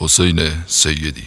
حسین سیدی.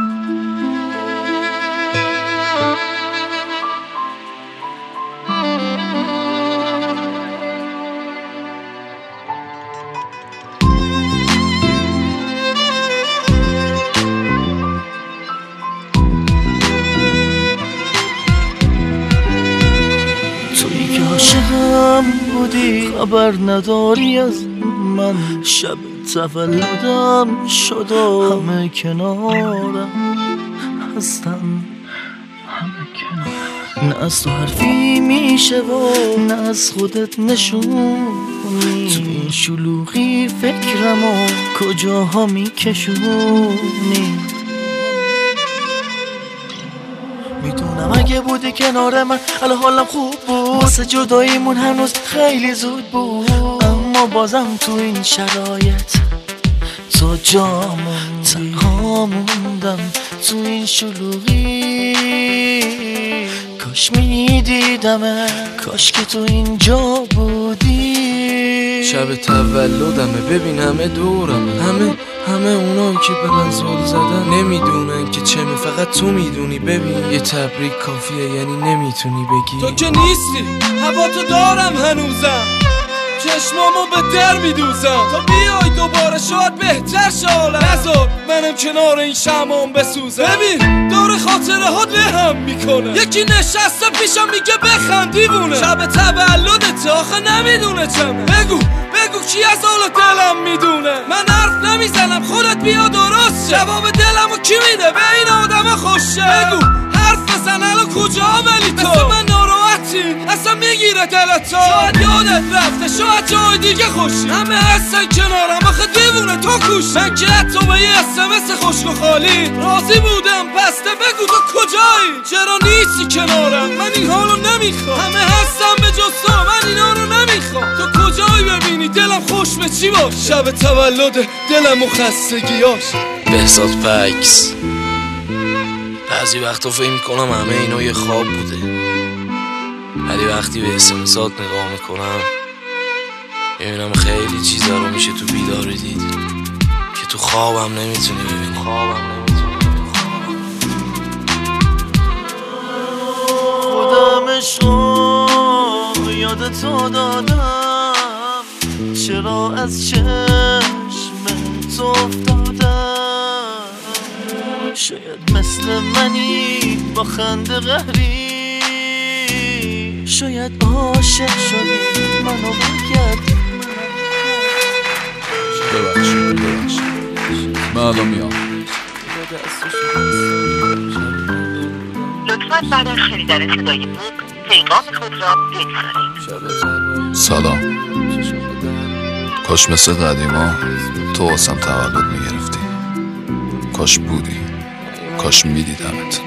تویی که عاشقم بودی خبر نداری از من، شب تولدم شد و همه کنارم هستن، همه کنارم. نه از تو حرفی میشه و نه از خودت نشونی، تو این شلوغی فکرم و کجاها میکشونی. میدونم اگه بودی کنار من الان حالم خوب بود، واسه جداییمون هنوز خیلی زود بود، اما بازم تو این شرایط تو جا موندی، تنها موندم تو این شلوغی. کاش میدیدمه، کاش که تو اینجا بودی. شب تولدمه، ببین همه دورمه، همه اونایی که به من زل زدن نمیدونن که چمه، فقط تو میدونی. ببین یه تبریک کافیه، یعنی نمیتونی بگی تو که نیستی، هوا تو دارم هنوزم، چشمامو به در میدوزم تا بیای دوباره شاید بهتر شالم. نذار منم کنار این شمعم بسوزم. ببین دور خاطره ها لهم میکنه، یکی نشسته پیشم میگه بخند دیوونه. شب تولدت آخه نمیدونه چمه، بگو کی از حال دلم میدونه. من حرف نمیزنم، خودت بیا درست شه. جواب دلمو کی میده؟ به این آدم خوشه. بگو حرف بزن الان کجا ولی تو مثل من ناراحتی، اصلا میگیره دلت تو. شاید یادت رفته، شاید جای دیگه خوشی، همه هستن کنارم آخه دیوونه تو کوشی. من که حتی به یه SMS خشک و خالی راضی بودم، پسته بگو تو کجایی؟ چرا نیستی کنارم؟ من این حالو نمیخوام، همه هستن به جز تو، من اینا رو نمیخوام. تو کجایی ببینی دلم خوش به چی باشه؟ شب تولد دلم و خستگیاش. بهزاد پکس. بعضی وقتا فکر میکنم همه اینا یه خواب بوده، ولی وقتی به SMSات نگاه میکنم میبینم خیلی چیزا رو میشه تو بیدار دید که تو خوابم نمیتونی ببینی. خودمشو یاد تو دادم، چرا از چشم تو افتادم. شاید مثل منی با خنده قهری، شاید عاشق شدی منو بگردی. ببخشید من الان میام. لطفاً بعد از شنیدن صدای بوق پیغام خود را بگذارید. سلام. کاش مثل قدیما تو واسم تولد میگرفتی، کاش بودی، کاش میدیدمت.